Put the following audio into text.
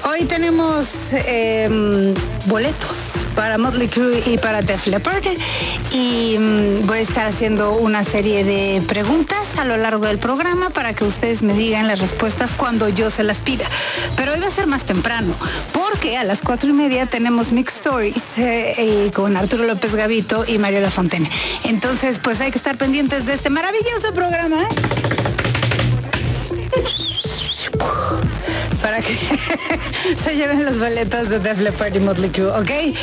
Hoy tenemos boletos para Motley Crue y para Def Leppard y voy a estar haciendo una serie de preguntas a lo largo del programa para que ustedes me digan las respuestas cuando yo se las pida. Pero hoy va a ser más temprano porque a las 4:30 tenemos Mixed Stories con Arturo López Gavito y Mario Lafontaine. Entonces, pues hay que estar pendientes de este maravilloso programa para que se lleven los boletos de Def Leppard y Motley Crue, ¿ok?